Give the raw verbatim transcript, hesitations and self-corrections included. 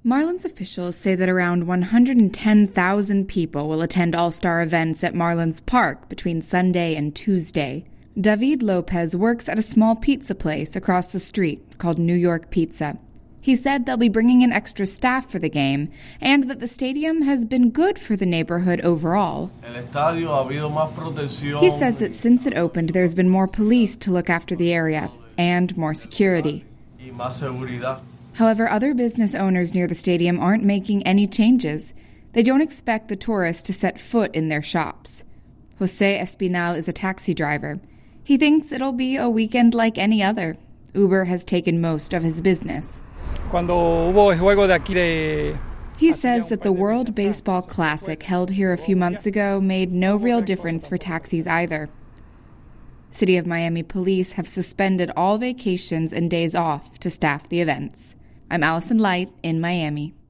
Marlins officials say that around one hundred ten thousand people will attend All-Star events at Marlins Park between Sunday and Tuesday. David Lopez works at a small pizza place across the street called New York Pizza. He said they'll be bringing in extra staff for the game and that the stadium has been good for the neighborhood overall. He says that since it opened, there's been more police to look after the area and more security. However, other business owners near the stadium aren't making any changes. They don't expect the tourists to set foot in their shops. Jose Espinal is a taxi driver. He thinks it'll be a weekend like any other. Uber has taken most of his business. He says that the World Baseball Classic held here a few months ago made no real difference for taxis either. City of Miami police have suspended all vacations and days off to staff the events. I'm Allison Light in Miami.